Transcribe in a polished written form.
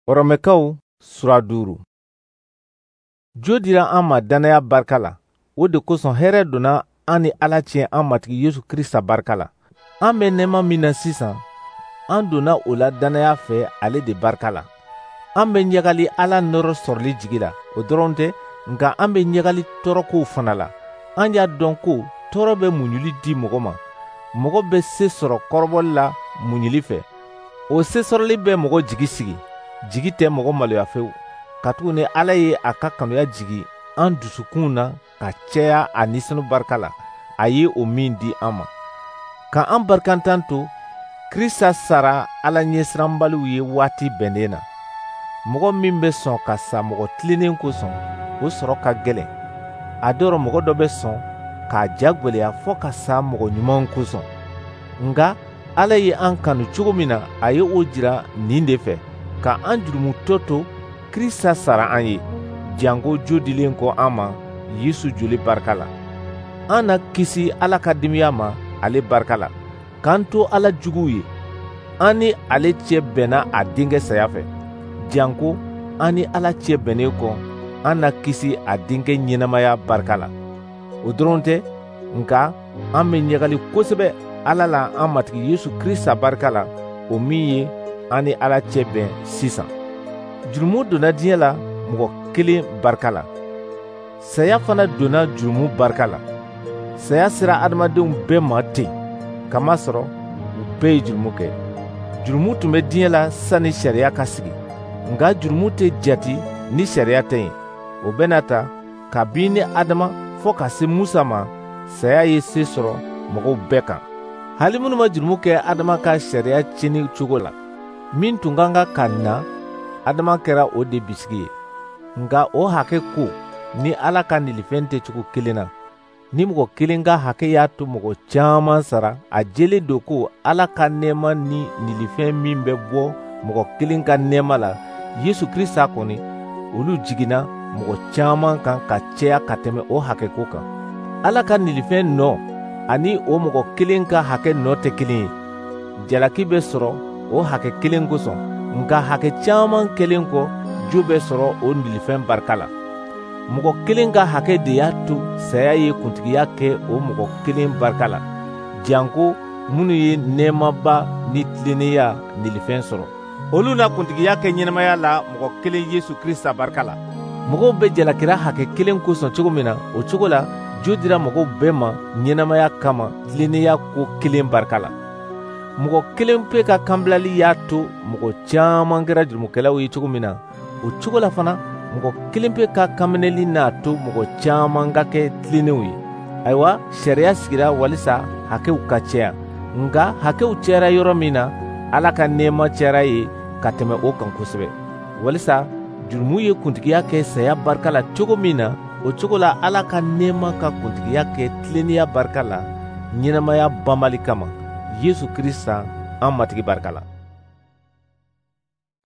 Romɛkaw sura 5. Jo dira an ma dannaya barika la. O de kosɔn hɛrɛ donna an ni Ala cɛ an matigi Yesu Krista barika la. An bɛ nɛɛma min na sisan, an donna o la dannaya fɛ ale de barika la. An bɛ ɲagali Ala nɔrɔ sɔrɔli jigi la, o dɔrɔn tɛ, nka an bɛ ɲagali tɔɔrɔkow fana la. An y'a dɔn ko tɔɔrɔ bɛ muɲuli di mɔgɔ ma. Mɔgɔ bɛ se sɔrɔ kɔrɔbɔli la muɲuli fɛ. O se sɔrɔli bɛ mɔgɔ jigi sigi. Jigi tɛ mɔgɔ maloya fewu. Katuguni Ala ye a ka kanuya jigi an dusukun na ka caya a nisɔnu barika la. A ye o min di an ma. Ka an barikantan to, Krista sara Ala ɲɛsiranbaliw ye waati bɛnnen na. Mɔgɔ min bɛ sɔn ka sa mɔgɔ tilennen kosɔn, o sɔrɔ ka gɛlɛn. A dɔrɔn mɔgɔ dɔ bɛ sɔn k'a jagwɛlɛya fɔ ka sa mɔgɔ ɲumanw kosɔn. Nga Ala ye an kanu cogo min na, a ye o jira nin de fɛ, ka an jurumutɔ to Krista sara an ye, jango jo dilen kɔ an ma Yesu joli barika la. An na kisi Ala ka denmiya ma ale barika la, k'an to Ala juguw ye. An ni ale cɛ bɛnna a denkɛ saya fɛ, janko an ni Ala cɛ bɛnnen kɔ an na kisi a denkɛ ɲɛnamaya barika la. O dɔrɔn tɛ, nka an bɛ ɲagali kosɛbɛ Ala la an matigi Yesu Krista barika la, o min ye an ni Ala cɛ bɛn sisan. Jurumu donna diɲɛ la mɔgɔ kelen barika la. Saya fana donna jurumu barika la. Saya sera adamadenw bɛɛ ma ten, kamasɔrɔ u bɛɛ ye jurumu kɛ. Jurumu tun bɛ diɲɛ la sanni sariya ka sigi, nka jurumu tɛ jati ni sariya tɛ yen. O bɛna ta kabini Adama fɔ ka se Musa ma, saya ye se sɔrɔ mɔgɔw bɛɛ kan. Hali minnu ma jurumu kɛ Adama ka sariya tiɲɛni cogo la, min tun kan ka na, Adama kɛra o de bisigi ye. Nka o hakɛ ko ni Ala ka nilifɛn tɛ cogo kelen na. Ni mɔgɔ kelen ka hakɛ y'a to mɔgɔ caman sara, a jɛlen don ko Ala ka nɛɛma ni nilifɛn min bɛ bɔ mɔgɔ kelen ka nɛɛma la, Yesu Krista kɔni, olu jiginna mɔgɔ caman kan ka caya ka tɛmɛ o hakɛko kan. Ala ka nilifɛn nɔ ani o mɔgɔ kelen ka hakɛ nɔ tɛ kelen ye. Jalaki bɛ sɔrɔ o hakɛ kelen kosɔn, nka hakɛ caman kelen kɔ, jo bɛ sɔrɔ o nilifɛn barika la. Mɔgɔ kelen ka hakɛ de y'a to saya ye kuntigiya kɛ o mɔgɔ kelen barika la, janko minnu ye nɛɛmaba ni tilennenya nilifɛn sɔrɔ. Olu na kuntigiya kɛ ɲɛnamaya la mɔgɔ kelen Yesu Krista barika la. Mɔgɔw bɛ jalakira hakɛ kelen kosɔn cogo min na, o cogo la jo dira mɔgɔw bɛɛ ma ɲɛnamaya kama tilennenya ko kelen barika la. Mɔgɔ kelen pe ka kanbilali y'a to mɔgɔ caman kɛra jurumukɛlaw ye cogo min na, o cogo la fana mɔgɔ kelen pe ka kanminɛli n'a to mɔgɔ caman ka kɛ tilennenw ye. Ayiwa, sariya sigira walisa hakɛw ka caya, nka hakɛw cayara yɔrɔ min na, Ala ka nɛɛma cayara ye ka tɛmɛ o kan kosɛbɛ. Walisa jurumu ye kuntigiya kɛ saya barika la cogo min na, o cogo la Ala ka nɛɛma ka kuntigiya kɛ tilennenya barika la ɲɛnamaya banbali kama Yesu Krista an matigi barika la.